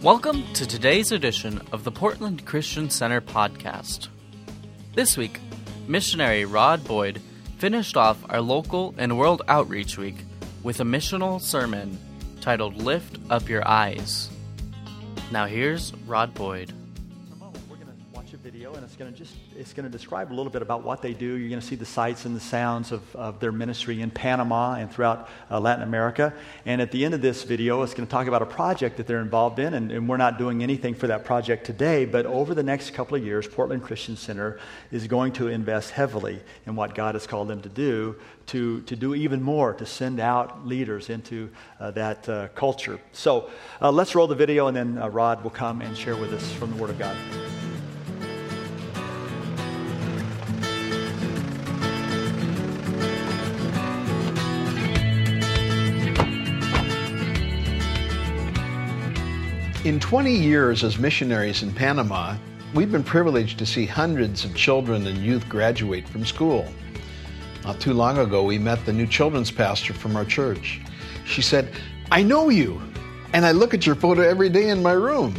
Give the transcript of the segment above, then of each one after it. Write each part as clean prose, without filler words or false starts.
Welcome to today's edition of the Portland Christian Center podcast. This week, missionary Rod Boyd finished off our local and world outreach week with a missional sermon titled Lift Up Your Eyes. Now here's Rod Boyd. In a moment, we're going to watch a video, and it's going to describe a little bit about what they do. You're going to see the sights and the sounds of their ministry in Panama and throughout Latin America. And at the end of this video, it's going to talk about a project that they're involved in, and we're not doing anything for that project today, but over the next couple of years, Portland Christian Center is going to invest heavily in what God has called them to do even more, to send out leaders into that culture. So let's roll the video, and then Rod will come and share with us from the Word of God. In 20 years as missionaries in Panama, we've been privileged to see hundreds of children and youth graduate from school. Not too long ago, we met the new children's pastor from our church. She said, "I know you, and I look at your photo every day in my room."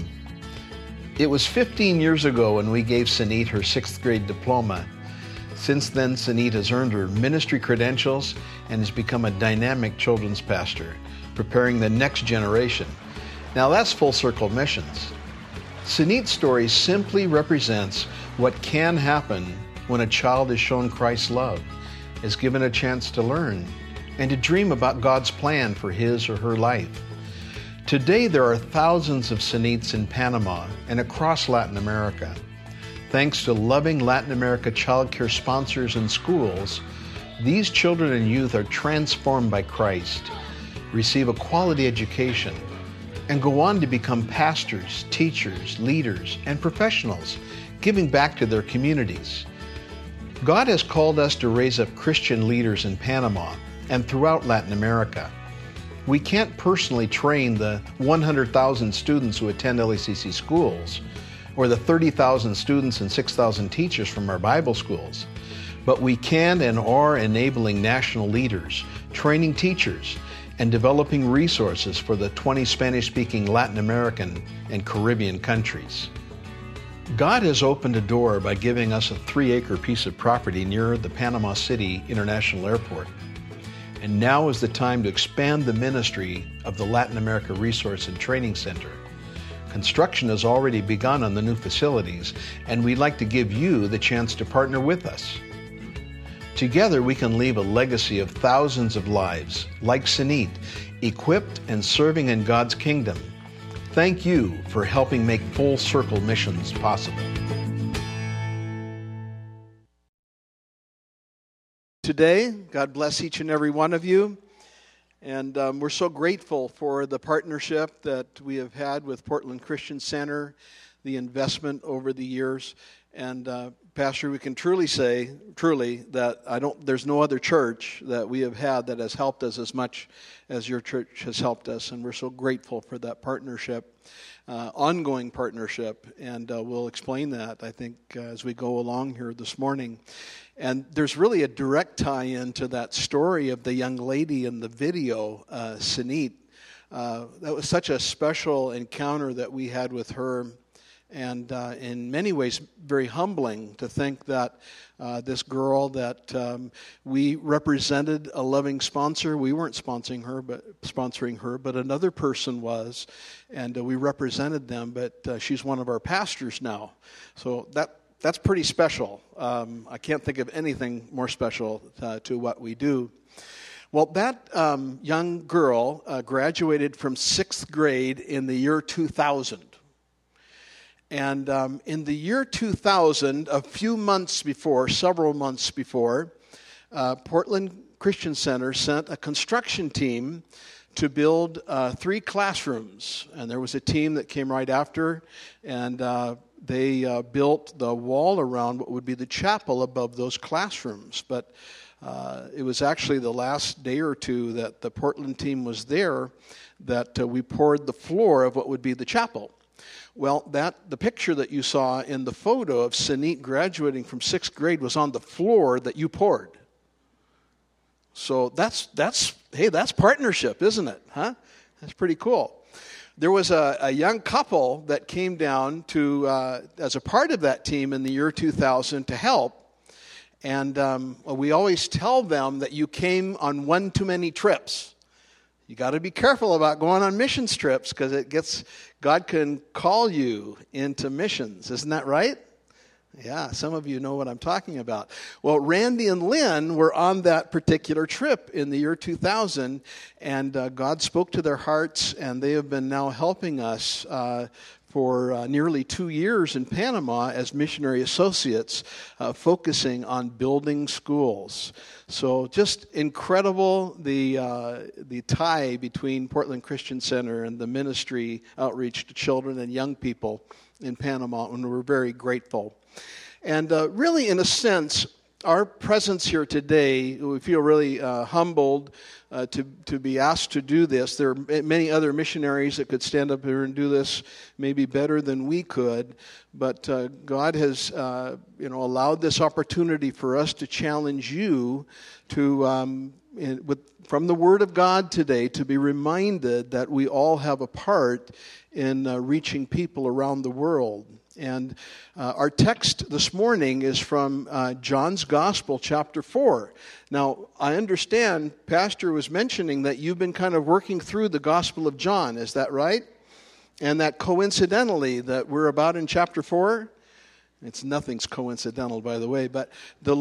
It was 15 years ago when we gave Sanit her 6th grade diploma. Since then, Sanit has earned her ministry credentials and has become a dynamic children's pastor, preparing the next generation. Now that's full circle missions. Sanit's story simply represents what can happen when a child is shown Christ's love, is given a chance to learn, and to dream about God's plan for his or her life. Today there are thousands of Sanits in Panama and across Latin America. Thanks to loving Latin America child care sponsors and schools, these children and youth are transformed by Christ, receive a quality education, and go on to become pastors, teachers, leaders, and professionals, giving back to their communities. God has called us to raise up Christian leaders in Panama and throughout Latin America. We can't personally train the 100,000 students who attend LACC schools, or the 30,000 students and 6,000 teachers from our Bible schools, but we can and are enabling national leaders, training teachers, and developing resources for the 20 Spanish-speaking Latin American and Caribbean countries. God has opened a door by giving us a 3-acre piece of property near the Panama City International Airport. And now is the time to expand the ministry of the Latin America Resource and Training Center. Construction has already begun on the new facilities, and we'd like to give you the chance to partner with us. Together we can leave a legacy of thousands of lives, like Sanit, equipped and serving in God's kingdom. Thank you for helping make full circle missions possible. Today, God bless each and every one of you. And we're so grateful for the partnership that we have had with Portland Christian Center, the investment over the years. And Pastor, we can truly say, that there's no other church that we have had that has helped us as much as your church has helped us. And we're so grateful for that partnership, ongoing partnership. And we'll explain that, I think, as we go along here this morning. And there's really a direct tie-in to that story of the young lady in the video, Sanit. That was such a special encounter that we had with her. And in many ways, very humbling to think that this girl that we represented a loving sponsor. We weren't sponsoring her, but another person was, and we represented them. But she's one of our pastors now, so that's pretty special. I can't think of anything more special to what we do. Well, that young girl graduated from 6th grade in the year 2000. And in the year 2000, several months before, Portland Christian Center sent a construction team to build 3 classrooms. And there was a team that came right after, and they built the wall around what would be the chapel above those classrooms. But it was actually the last day or two that the Portland team was there that we poured the floor of what would be the chapel. Well, the picture that you saw in the photo of Sanit graduating from 6th grade was on the floor that you poured. So that's partnership, isn't it? Huh? That's pretty cool. There was a young couple that came down to as a part of that team in the year 2000 to help. And we always tell them that you came on one too many trips. You got to be careful about going on missions trips because God can call you into missions. Isn't that right? Yeah, some of you know what I'm talking about. Well, Randy and Lynn were on that particular trip in the year 2000, and God spoke to their hearts, and they have been now helping us for nearly 2 years in Panama as missionary associates, focusing on building schools. So just incredible the tie between Portland Christian Center and the ministry outreach to children and young people in Panama, and we're very grateful. And really, in a sense, our presence here today, we feel really humbled to be asked to do this. There are many other missionaries that could stand up here and do this maybe better than we could, but God has allowed this opportunity for us to challenge you to from the Word of God today, to be reminded that we all have a part in reaching people around the world. And our text this morning is from John's Gospel, chapter 4. Now, I understand Pastor was mentioning that you've been kind of working through the Gospel of John. Is that right? And that coincidentally that we're about in chapter 4? Nothing's coincidental, by the way, but the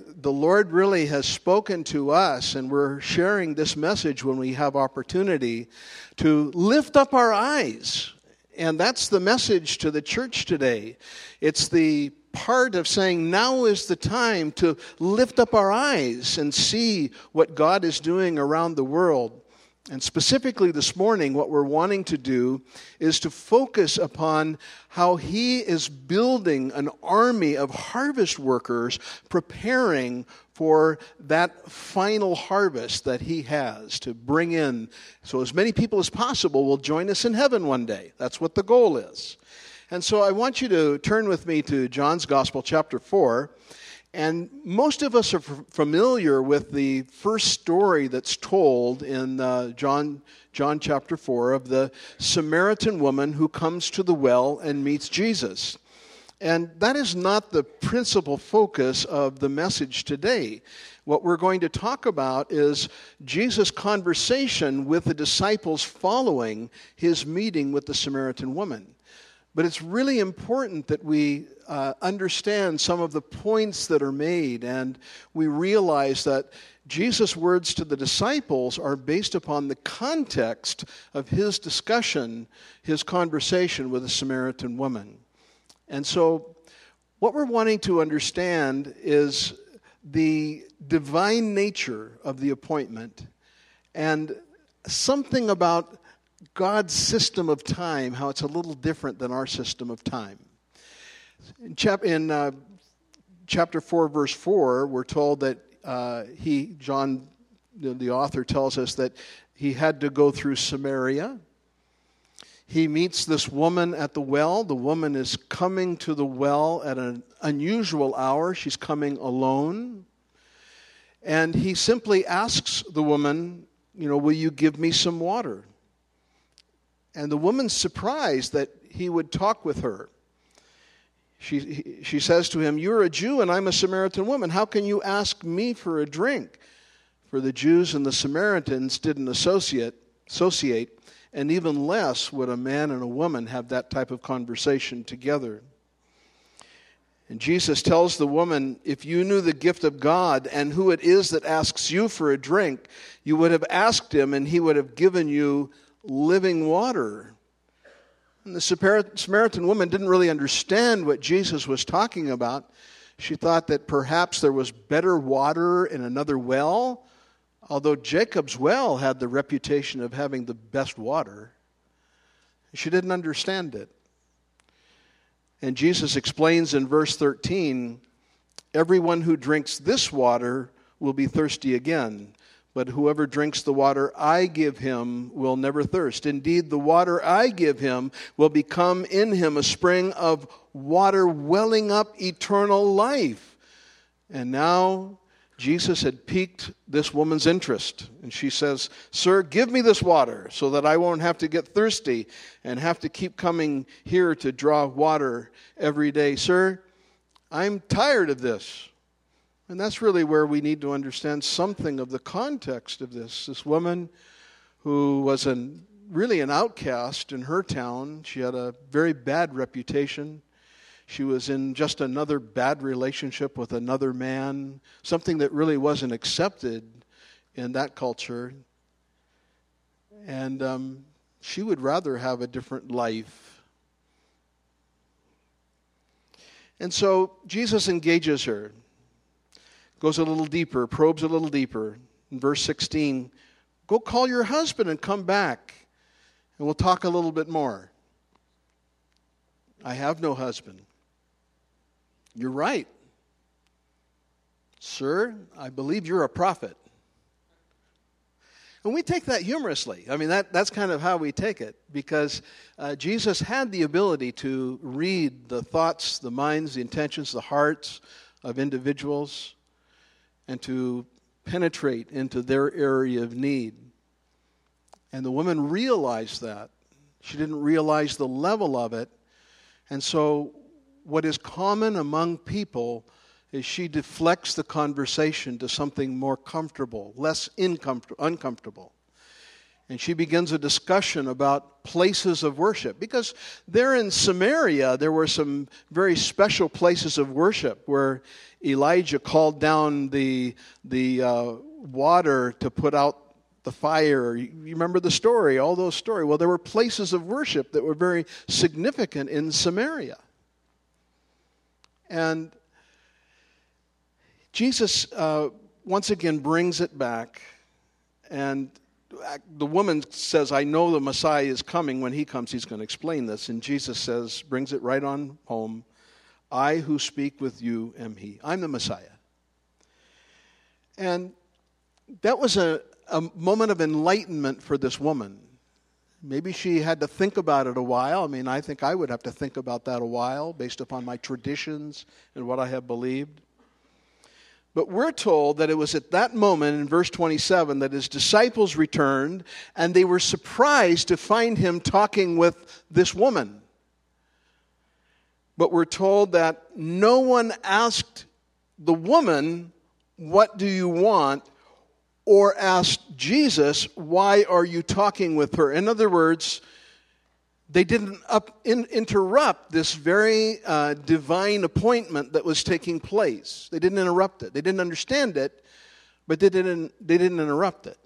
Lord really has spoken to us, and we're sharing this message when we have opportunity to lift up our eyes. And that's the message to the church today. It's the part of saying now is the time to lift up our eyes and see what God is doing around the world. And specifically this morning, what we're wanting to do is to focus upon how He is building an army of harvest workers preparing for that final harvest that He has to bring in. So as many people as possible will join us in heaven one day. That's what the goal is. And so I want you to turn with me to John's Gospel, chapter 4. And most of us are familiar with the first story that's told in John chapter 4 of the Samaritan woman who comes to the well and meets Jesus. And that is not the principal focus of the message today. What we're going to talk about is Jesus' conversation with the disciples following His meeting with the Samaritan woman. But it's really important that we understand some of the points that are made, and we realize that Jesus' words to the disciples are based upon the context of His discussion, His conversation with the Samaritan woman. And so what we're wanting to understand is the divine nature of the appointment and something about God's system of time, how it's a little different than our system of time. In chapter 4, verse 4, we're told that John, the author, tells us that he had to go through Samaria. He meets this woman at the well. The woman is coming to the well at an unusual hour. She's coming alone. And he simply asks the woman, will you give me some water? And the woman's surprised that he would talk with her. She says to him, you're a Jew and I'm a Samaritan woman. How can you ask me for a drink? For the Jews and the Samaritans didn't associate, and even less would a man and a woman have that type of conversation together. And Jesus tells the woman, if you knew the gift of God and who it is that asks you for a drink, you would have asked Him and He would have given you living water. And the Samaritan woman didn't really understand what Jesus was talking about. She thought that perhaps there was better water in another well, although Jacob's well had the reputation of having the best water. She didn't understand it. And Jesus explains in verse 13, everyone who drinks this water will be thirsty again. But whoever drinks the water I give him will never thirst. Indeed, the water I give him will become in him a spring of water welling up eternal life. And now Jesus had piqued this woman's interest. And she says, "Sir, give me this water so that I won't have to get thirsty and have to keep coming here to draw water every day. Sir, I'm tired of this." And that's really where we need to understand something of the context of this. This woman who was really an outcast in her town. She had a very bad reputation. She was in just another bad relationship with another man, something that really wasn't accepted in that culture. And she would rather have a different life. And so Jesus engages her, goes a little deeper, probes a little deeper. In verse 16, "Go call your husband and come back, and we'll talk a little bit more." "I have no husband." "You're right." "Sir, I believe you're a prophet." And we take that humorously. I mean, that's kind of how we take it, because Jesus had the ability to read the thoughts, the minds, the intentions, the hearts of individuals, and to penetrate into their area of need. And the woman realized that. She didn't realize the level of it. And so what is common among people is she deflects the conversation to something more comfortable, less uncomfortable. And she begins a discussion about places of worship. Because there in Samaria, there were some very special places of worship where Elijah called down the water to put out the fire. You remember the story, all those stories. Well, there were places of worship that were very significant in Samaria. And Jesus once again brings it back, and the woman says, "I know the Messiah is coming. When he comes, he's going to explain this." And Jesus brings it right on home. "I who speak with you am he." I'm the Messiah. And that was a moment of enlightenment for this woman. Maybe she had to think about it a while. I mean, I think I would have to think about that a while based upon my traditions and what I have believed. But we're told that it was at that moment in verse 27 that his disciples returned, and they were surprised to find him talking with this woman. But we're told that no one asked the woman, "What do you want?" or asked Jesus, "Why are you talking with her?" In other words, they didn't interrupt this very divine appointment that was taking place. They didn't interrupt it. They didn't understand it, but they didn't interrupt it.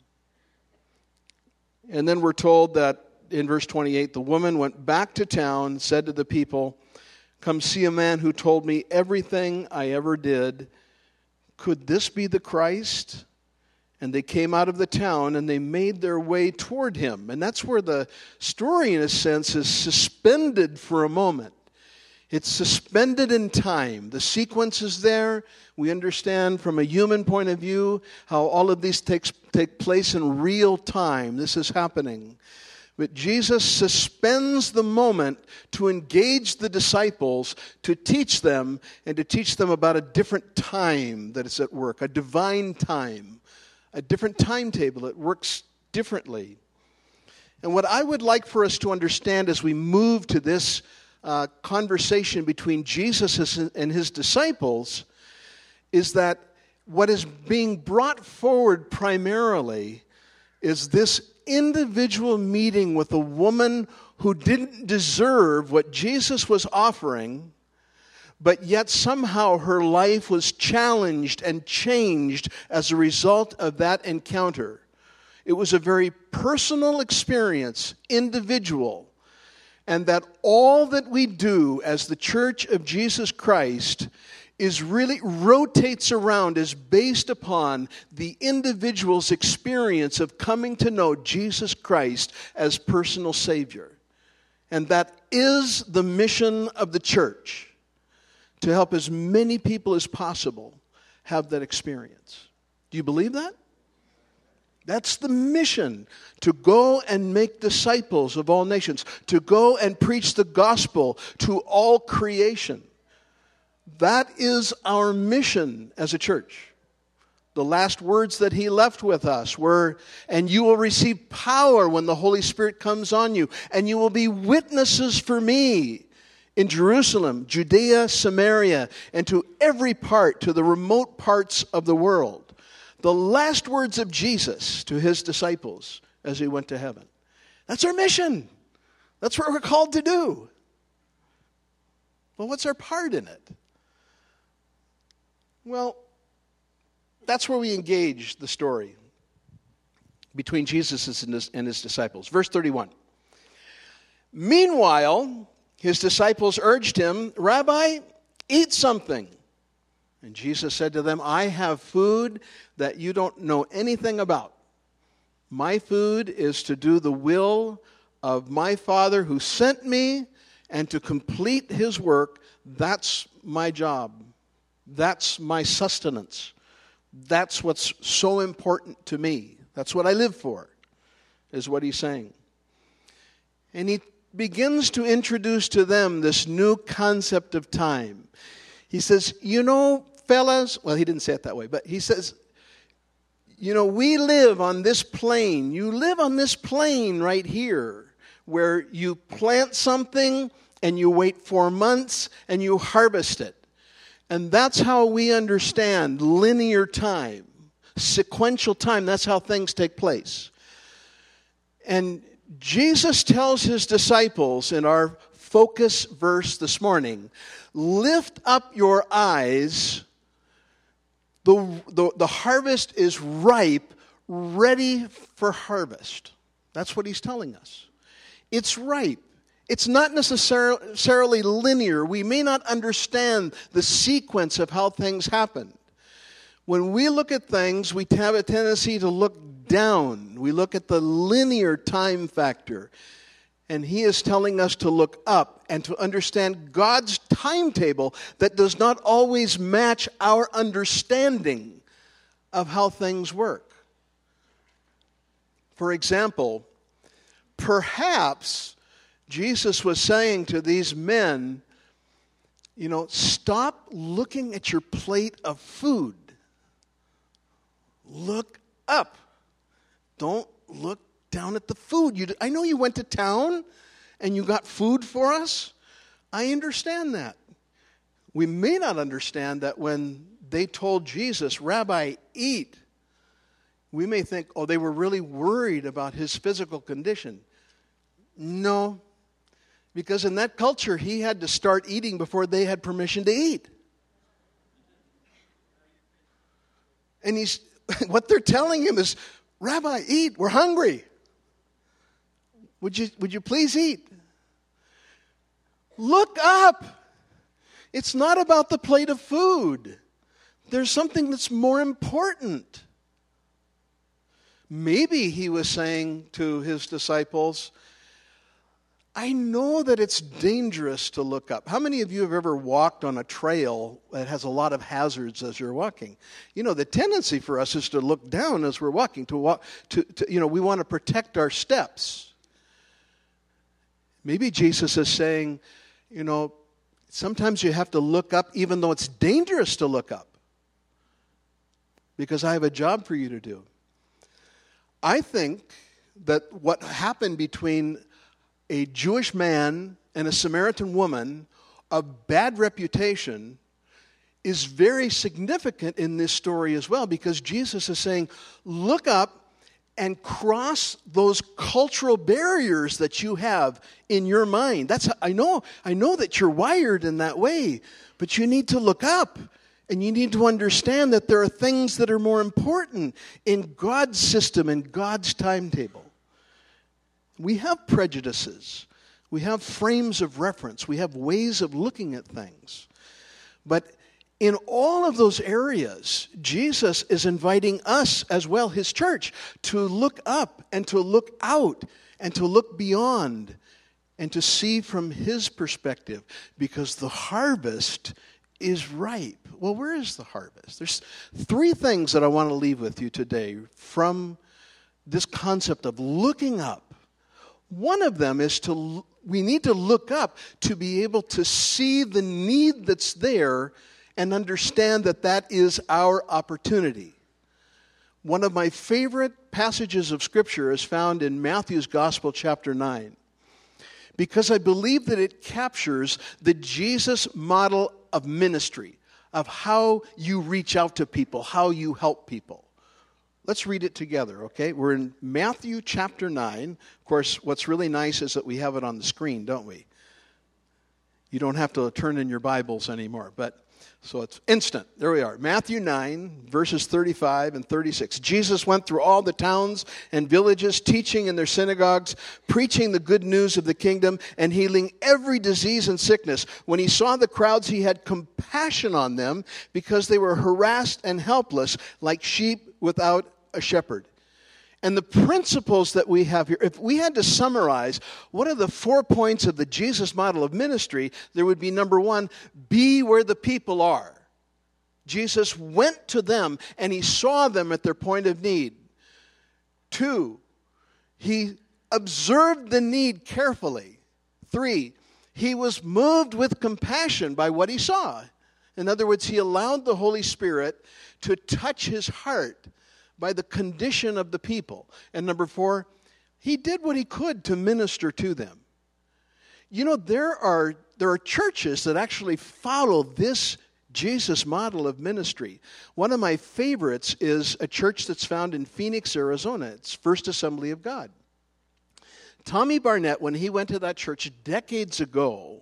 And then we're told that in verse 28, the woman went back to town and said to the people, "Come see a man who told me everything I ever did. Could this be the Christ?" And they came out of the town and they made their way toward him. And that's where the story, in a sense, is suspended for a moment. It's suspended in time. The sequence is there. We understand from a human point of view how all of these take place in real time. This is happening. But Jesus suspends the moment to engage the disciples, to teach them, and to teach them about a different time that is at work, a divine time. A different timetable. It works differently. And what I would like for us to understand as we move to this conversation between Jesus and his disciples is that what is being brought forward primarily is this individual meeting with a woman who didn't deserve what Jesus was offering, but yet somehow her life was challenged and changed as a result of that encounter. It was a very personal experience, individual, and that all that we do as the Church of Jesus Christ is really rotates around, is based upon the individual's experience of coming to know Jesus Christ as personal Savior. And that is the mission of the church, to help as many people as possible have that experience. Do you believe that? That's the mission, to go and make disciples of all nations, to go and preach the gospel to all creation. That is our mission as a church. The last words that he left with us were, "And you will receive power when the Holy Spirit comes on you, and you will be witnesses for me in Jerusalem, Judea, Samaria, and to every part, to the remote parts of the world." The last words of Jesus to his disciples as he went to heaven. That's our mission. That's what we're called to do. Well, what's our part in it? Well, that's where we engage the story between Jesus and his disciples. Verse 31. "Meanwhile, his disciples urged him, 'Rabbi, eat something.' And Jesus said to them, 'I have food that you don't know anything about. My food is to do the will of my Father who sent me and to complete his work. That's my job. That's my sustenance. That's what's so important to me. That's what I live for,' is what he's saying. And he begins to introduce to them this new concept of time. He says, 'You know, fellas,' well, he didn't say it that way, but he says, 'You know, we live on this plain. You live on this plain right here where you plant something and you wait 4 months and you harvest it. And that's how we understand linear time, sequential time. That's how things take place.' And Jesus tells his disciples in our focus verse this morning, 'Lift up your eyes. The harvest is ripe, ready for harvest.' That's what he's telling us. It's ripe. It's not necessarily linear. We may not understand the sequence of how things happen. When we look at things, we have a tendency to look down. We look at the linear time factor. And he is telling us to look up and to understand God's timetable that does not always match our understanding of how things work. For example, perhaps Jesus was saying to these men, you know, stop looking at your plate of food. Look up. Don't look down at the food. I know you went to town and you got food for us. I understand that. We may not understand that when they told Jesus, 'Rabbi, eat,' we may think, oh, they were really worried about his physical condition. No. Because in that culture, he had to start eating before they had permission to eat. And what they're telling him is, 'Rabbi, eat, we're hungry. Would you please eat?' Look up. It's not about the plate of food. There's something that's more important. Maybe he was saying to his disciples, I know that it's dangerous to look up. How many of you have ever walked on a trail that has a lot of hazards as you're walking? You know, the tendency for us is to look down as we're walking, we want to protect our steps. Maybe Jesus is saying, you know, sometimes you have to look up even though it's dangerous to look up, because I have a job for you to do. I think that what happened between a Jewish man and a Samaritan woman of bad reputation is very significant in this story as well, because Jesus is saying, look up and cross those cultural barriers that you have in your mind. I know that you're wired in that way, but you need to look up and you need to understand that there are things that are more important in God's system and God's timetable. We have prejudices. We have frames of reference. We have ways of looking at things. But in all of those areas, Jesus is inviting us as well, his church, to look up and to look out and to look beyond and to see from his perspective, because the harvest is ripe. Well, where is the harvest? There's 3 things that I want to leave with you today from this concept of looking up. One of them is we need to look up to be able to see the need that's there and understand that that is our opportunity. One of my favorite passages of Scripture is found in Matthew's Gospel, chapter 9, because I believe that it captures the Jesus model of ministry, of how you reach out to people, how you help people. Let's read it together, okay? We're in Matthew chapter 9. Of course, what's really nice is that we have it on the screen, don't we? You don't have to turn in your Bibles anymore, so it's instant. There we are. Matthew 9, verses 35 and 36. Jesus went through all the towns and villages, teaching in their synagogues, preaching the good news of the kingdom, and healing every disease and sickness. When he saw the crowds, he had compassion on them because they were harassed and helpless, like sheep without a shepherd. And the principles that we have here, if we had to summarize what are the 4 points of the Jesus model of ministry, there would be number 1, be where the people are. Jesus went to them and he saw them at their point of need. 2, he observed the need carefully. 3, he was moved with compassion by what he saw. In other words, he allowed the Holy Spirit to touch his heart by the condition of the people. And number 4, he did what he could to minister to them. You know, there are churches that actually follow this Jesus model of ministry. One of my favorites is a church that's found in Phoenix, Arizona. It's First Assembly of God. Tommy Barnett, when he went to that church decades ago,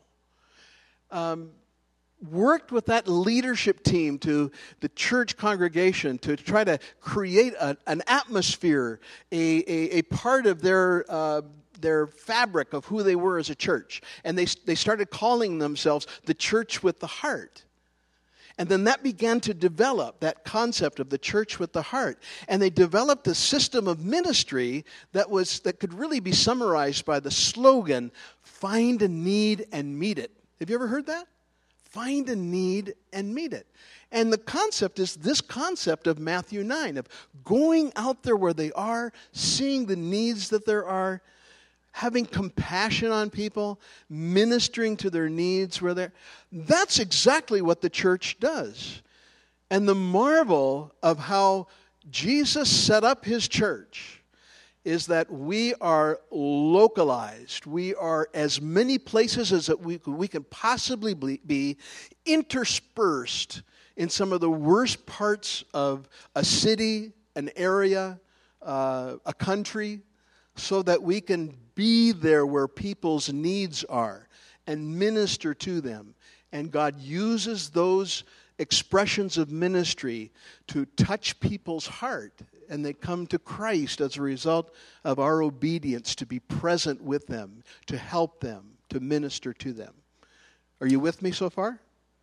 worked with that leadership team to the church congregation to try to create an atmosphere, a part of their fabric of who they were as a church. And they started calling themselves the church with the heart. And then that began to develop, that concept of the church with the heart. And they developed a system of ministry that could really be summarized by the slogan, find a need and meet it. Have you ever heard that? Find a need and meet it. And the concept is this concept of Matthew 9, of going out there where they are, seeing the needs that there are, having compassion on people, ministering to their needs where they're. That's exactly what the church does. And the marvel of how Jesus set up his church is that we are localized. We are as many places as that we can possibly be, interspersed in some of the worst parts of a city, an area, a country, so that we can be there where people's needs are and minister to them. And God uses those expressions of ministry to touch people's heart, and they come to Christ as a result of our obedience to be present with them, to help them, to minister to them. Are you with me so far?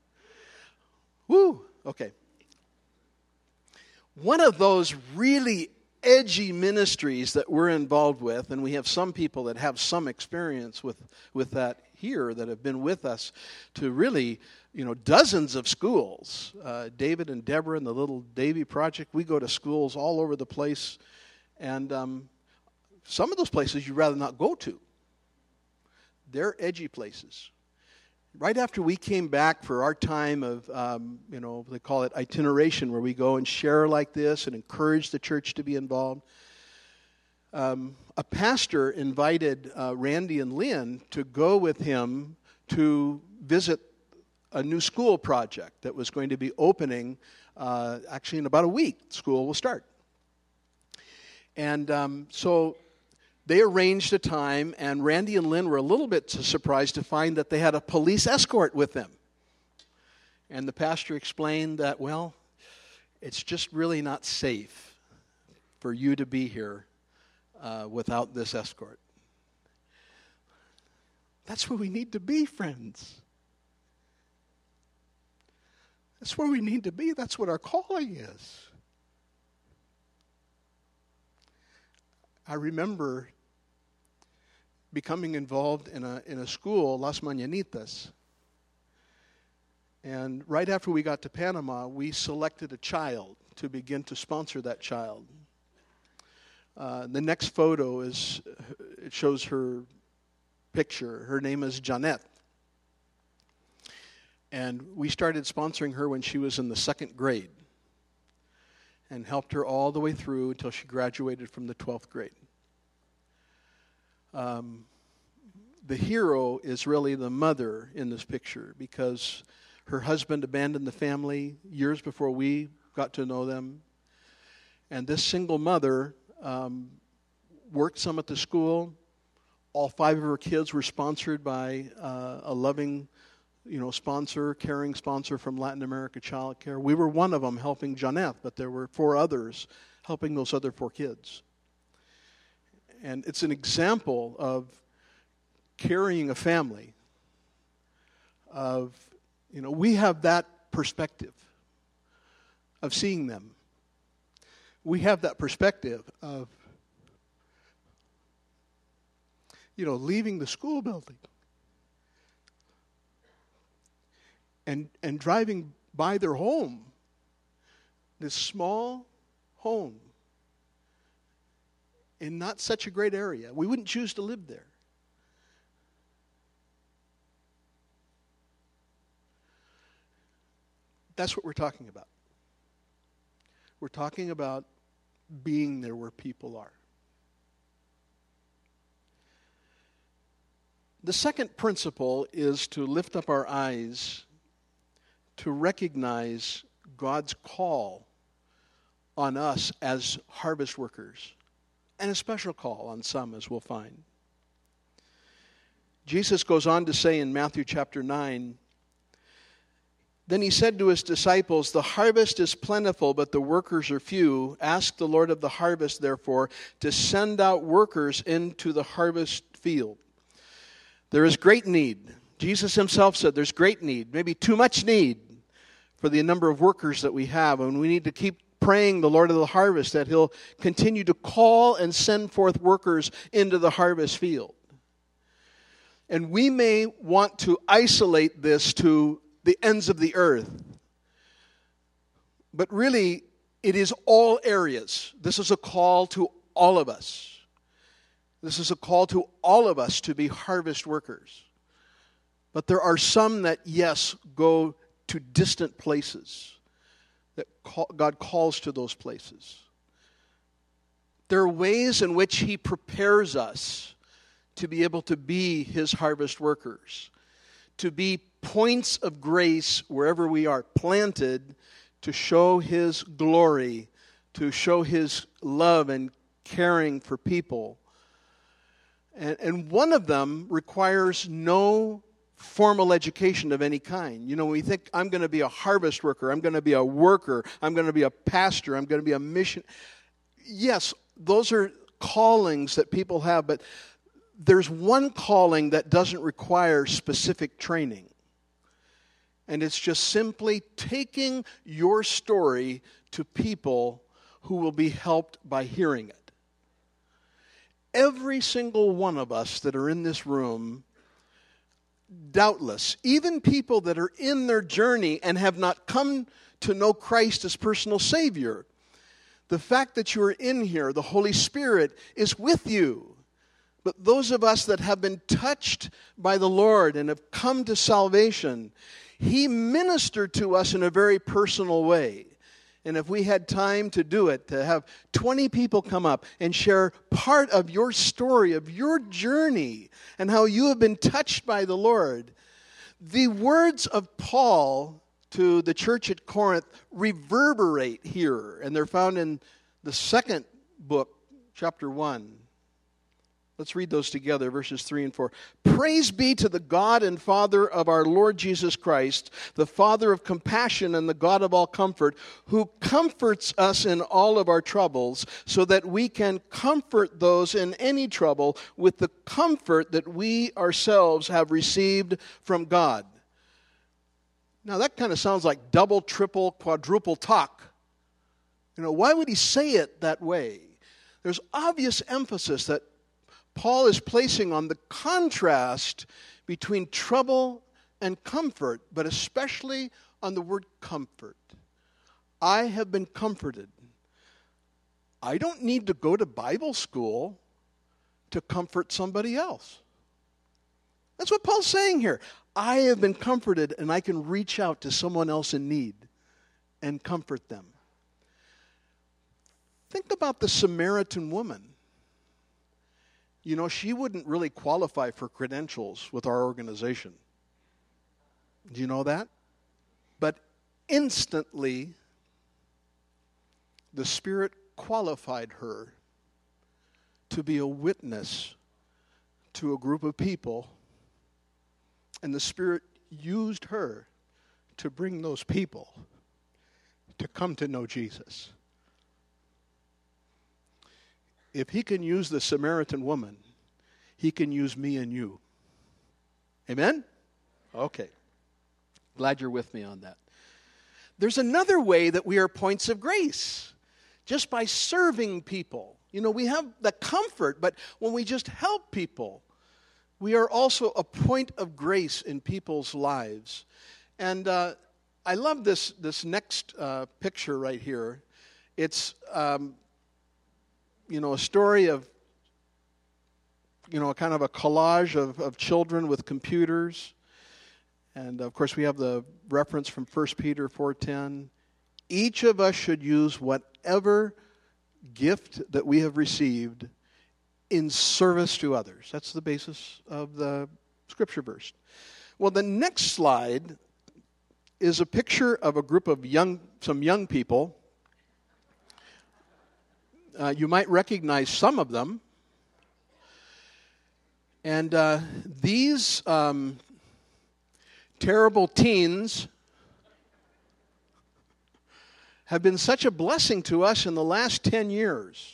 Woo! Okay. One of those really edgy ministries that we're involved with, and we have some people that have some experience with that here that have been with us to really, dozens of schools. David and Deborah and the Little Davy Project, we go to schools all over the place, and some of those places you'd rather not go to. They're edgy places. Right after we came back for our time of, they call it itineration, where we go and share like this and encourage the church to be involved, a pastor invited Randy and Lynn to go with him to visit a new school project that was going to be opening actually in about a week. School will start. And so they arranged a time, and Randy and Lynn were a little bit surprised to find that they had a police escort with them. And the pastor explained that, well, it's just really not safe for you to be here without this escort. That's where we need to be, friends. That's where we need to be. That's what our calling is. I remember becoming involved in a school, Las Mañanitas. And right after we got to Panama, we selected a child to begin to sponsor that child. The next photo it shows her picture. Her name is Janet. And we started sponsoring her when she was in the second grade. and helped her all the way through until she graduated from the 12th grade. The hero is really the mother in this picture, because her husband abandoned the family years before we got to know them. And this single mother worked some at the school. All 5 of her kids were sponsored by a loving, sponsor, caring sponsor from Latin America Child Care. We were one of them helping Jeanette, but there were 4 others helping those other 4 kids. And it's an example of carrying a family, of, we have that perspective of seeing them. We have that perspective of, leaving the school building and driving by their home, this small home in not such a great area. We wouldn't choose to live there. That's what we're talking about. We're talking about being there where people are. The second principle is to lift up our eyes to recognize God's call on us as harvest workers, and a special call on some, as we'll find. Jesus goes on to say in Matthew chapter 9, "Then he said to his disciples, 'The harvest is plentiful, but the workers are few. Ask the Lord of the harvest, therefore, to send out workers into the harvest field.'" There is great need. Jesus himself said there's great need, maybe too much need for the number of workers that we have. And we need to keep praying the Lord of the harvest that he'll continue to call and send forth workers into the harvest field. And we may want to isolate this to the ends of the earth. But really, it is all areas. This is a call to all of us. This is a call to all of us to be harvest workers. But there are some that, yes, go to distant places, that God calls to those places. There are ways in which he prepares us to be able to be his harvest workers, to be points of grace wherever we are planted, to show his glory, to show his love and caring for people. And one of them requires no formal education of any kind. When we think, I'm going to be a harvest worker, I'm going to be a worker, I'm going to be a pastor, I'm going to be a mission. Yes, those are callings that people have, but there's one calling that doesn't require specific training. And it's just simply taking your story to people who will be helped by hearing it. Every single one of us that are in this room, doubtless, even people that are in their journey and have not come to know Christ as personal Savior, the fact that you are in here, the Holy Spirit is with you. But those of us that have been touched by the Lord and have come to salvation, he ministered to us in a very personal way. And if we had time to do it, to have 20 people come up and share part of your story, of your journey, and how you have been touched by the Lord, the words of Paul to the church at Corinth reverberate here. And they're found in the second book, chapter 1. Let's read those together, verses 3 and 4. "Praise be to the God and Father of our Lord Jesus Christ, the Father of compassion and the God of all comfort, who comforts us in all of our troubles, so that we can comfort those in any trouble with the comfort that we ourselves have received from God." Now that kind of sounds like double, triple, quadruple talk. Why would he say it that way? There's obvious emphasis that Paul is placing on the contrast between trouble and comfort, but especially on the word comfort. I have been comforted. I don't need to go to Bible school to comfort somebody else. That's what Paul's saying here. I have been comforted, and I can reach out to someone else in need and comfort them. Think about the Samaritan woman. You know, she wouldn't really qualify for credentials with our organization. Do you know that? But instantly, the Spirit qualified her to be a witness to a group of people, and the Spirit used her to bring those people to come to know Jesus. If He can use the Samaritan woman, He can use me and you. Amen? Okay. Glad you're with me on that. There's another way that we are points of grace, just by serving people. You know, we have the comfort, but when we just help people, we are also a point of grace in people's lives. And I love this next picture right here. It's, a story of, kind of a collage of children with computers. And, of course, we have the reference from 1 Peter 4:10. Each of us should use whatever gift that we have received in service to others. That's the basis of the scripture verse. Well, the next slide is a picture of a group of some young people. You might recognize some of them. And these terrible teens have been such a blessing to us in the last 10 years.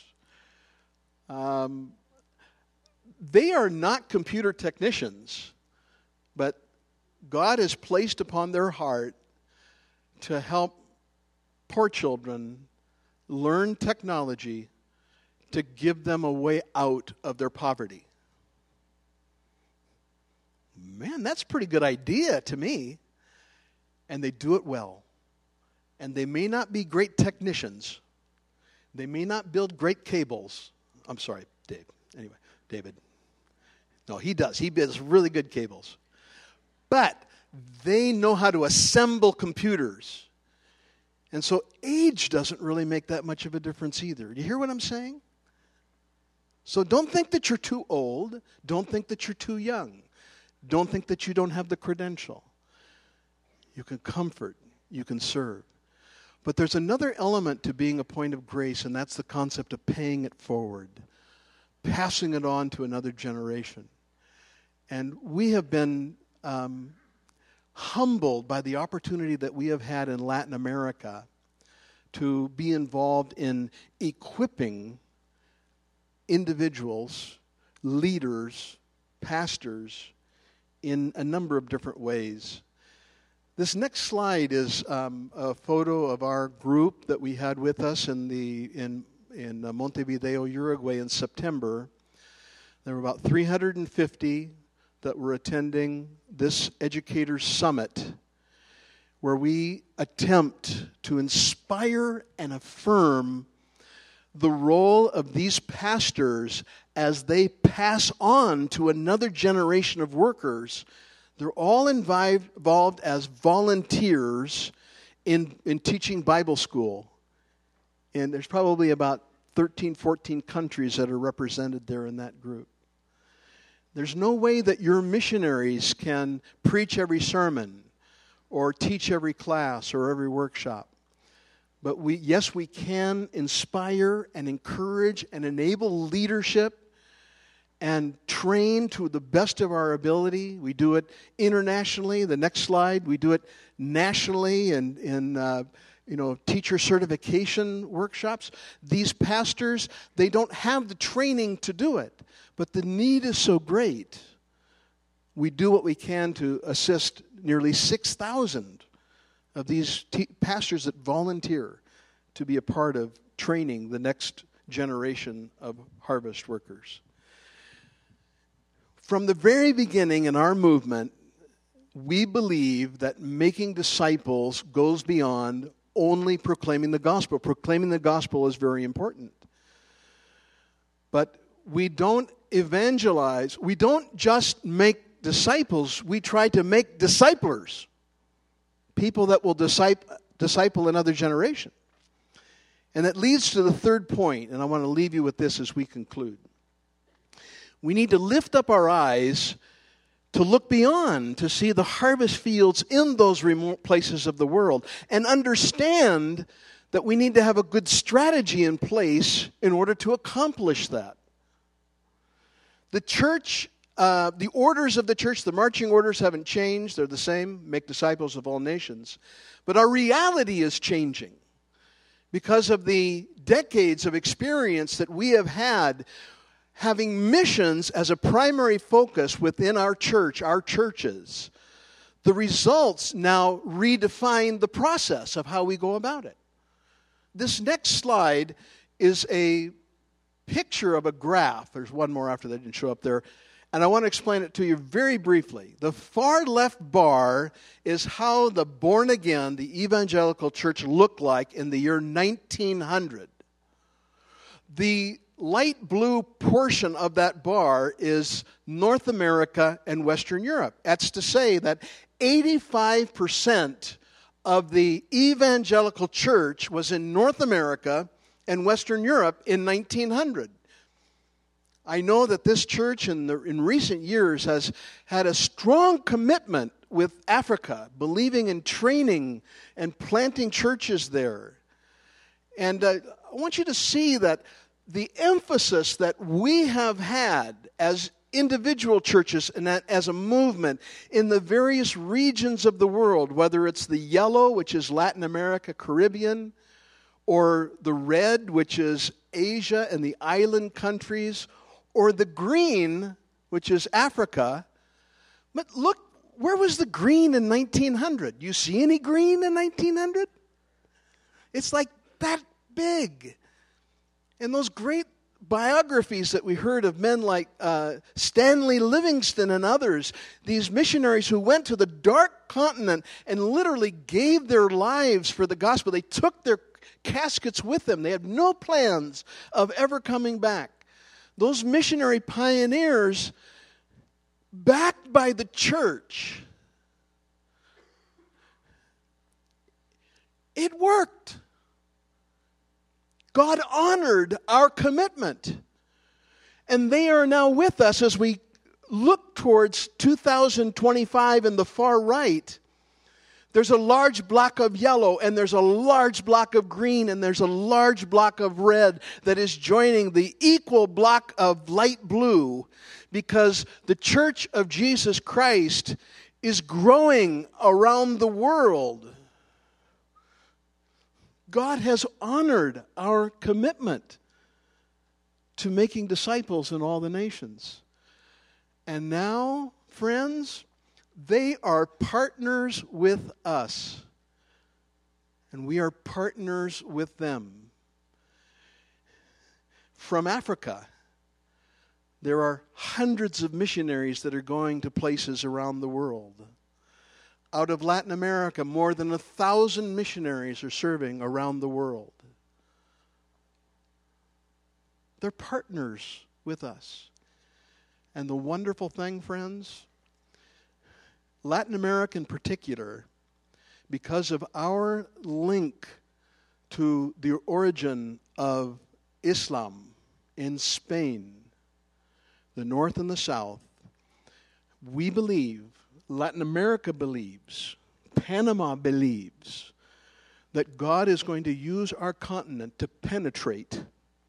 They are not computer technicians, but God has placed upon their heart to help poor children learn technology to give them a way out of their poverty. Man, that's a pretty good idea to me. And they do it well. And they may not be great technicians. They may not build great cables. I'm sorry, Dave. Anyway, David. No, he does. He builds really good cables. But they know how to assemble computers. And so age doesn't really make that much of a difference either. Do you hear what I'm saying? So don't think that you're too old. Don't think that you're too young. Don't think that you don't have the credential. You can comfort. You can serve. But there's another element to being a point of grace, and that's the concept of paying it forward, passing it on to another generation. And we have been humbled by the opportunity that we have had in Latin America to be involved in equipping individuals, leaders, pastors, in a number of different ways. This next slide is a photo of our group that we had with us in Montevideo, Uruguay in September. There were about 350 that were attending this Educators Summit, where we attempt to inspire and affirm the role of these pastors as they pass on to another generation of workers. They're all involved as volunteers in teaching Bible school. And there's probably about 13, 14 countries that are represented there in that group. There's no way that your missionaries can preach every sermon or teach every class or every workshop. But we can inspire and encourage and enable leadership and train to the best of our ability. We do it internationally. The next slide, we do it nationally and in teacher certification workshops. These pastors, they don't have the training to do it, but the need is so great. We do what we can to assist nearly 6,000 of these pastors that volunteer to be a part of training the next generation of harvest workers. From the very beginning in our movement, we believe that making disciples goes beyond only proclaiming the gospel. Proclaiming the gospel is very important. But we don't evangelize. We don't just make disciples. We try to make disciplers. People that will disciple another generation. And that leads to the third point, and I want to leave you with this as we conclude. We need to lift up our eyes to look beyond, to see the harvest fields in those remote places of the world, and understand that we need to have a good strategy in place in order to accomplish that. The church, the orders of the church, the marching orders haven't changed. They're the same, make disciples of all nations. But our reality is changing because of the decades of experience that we have had having missions as a primary focus within our church, our churches. The results now redefine the process of how we go about it. This next slide is a picture of a graph. There's one more after that didn't show up there. And I want to explain it to you very briefly. The far left bar is how the born-again, the evangelical church looked like in the year 1900. The light blue portion of that bar is North America and Western Europe. That's to say that 85% of the evangelical church was in North America and Western Europe in 1900. I know that this church in recent years has had a strong commitment with Africa, believing in training and planting churches there. And I want you to see that the emphasis that we have had as individual churches and as a movement in the various regions of the world, whether it's the yellow, which is Latin America, Caribbean, or the red, which is Asia and the island countries, or the green, which is Africa. But look, where was the green in 1900? You see any green in 1900? It's like that big. And those great biographies that we heard of men like Stanley Livingston and others, these missionaries who went to the dark continent and literally gave their lives for the gospel. They took their caskets with them. They had no plans of ever coming back. Those missionary pioneers, backed by the church, it worked. God honored our commitment. And they are now with us as we look towards 2025 in the far right. There's a large block of yellow, and there's a large block of green, and there's a large block of red that is joining the equal block of light blue, because the Church of Jesus Christ is growing around the world. God has honored our commitment to making disciples in all the nations. And now, friends, they are partners with us. And we are partners with them. From Africa, there are hundreds of missionaries that are going to places around the world. Out of Latin America, more than 1,000 missionaries are serving around the world. They're partners with us. And the wonderful thing, friends, Latin America in particular, because of our link to the origin of Islam in Spain, the north and the south, we believe, Latin America believes, Panama believes, that God is going to use our continent to penetrate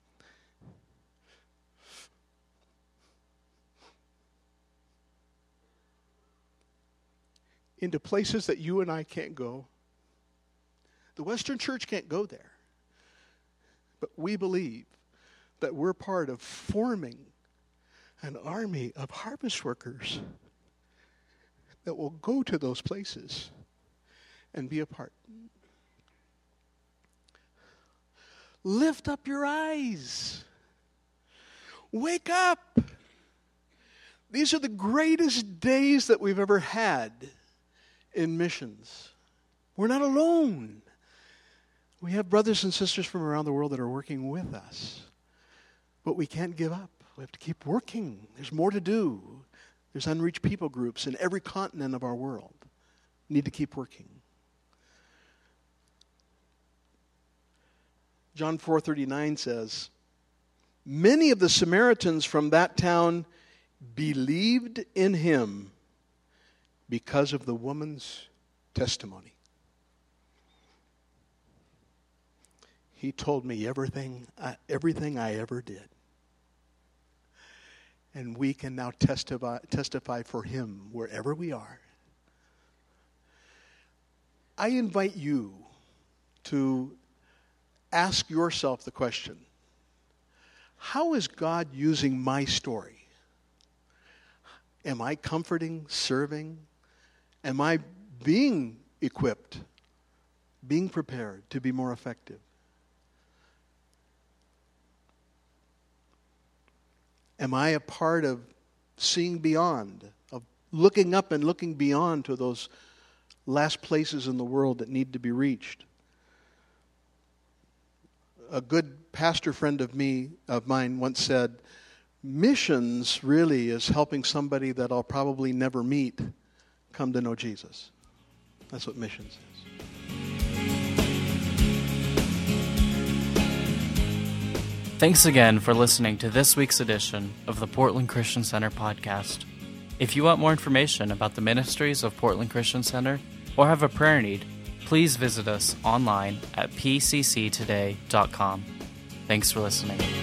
into places that you and I can't go. The Western Church can't go there. But we believe that we're part of forming an army of harvest workers that will go to those places and be a part. Lift up your eyes. Wake up. These are the greatest days that we've ever had in missions. We're not alone. We have brothers and sisters from around the world that are working with us. But we can't give up. We have to keep working. There's more to do. There's unreached people groups in every continent of our world. We need to keep working. John 4:39 says, many of the Samaritans from that town believed in him because of the woman's testimony. He told me everything I ever did. And we can now testify for him wherever we are. I invite you to ask yourself the question, how is God using my story? Am I comforting, serving? Am I being equipped, being prepared to be more effective? Am I a part of seeing beyond, of looking up and looking beyond to those last places in the world that need to be reached? A good pastor friend of mine once said, missions really is helping somebody that I'll probably never meet come to know Jesus. That's what missions is. Thanks again for listening to this week's edition of the Portland Christian Center podcast. If you want more information about the ministries of Portland Christian Center or have a prayer need, please visit us online at pcctoday.com. Thanks for listening.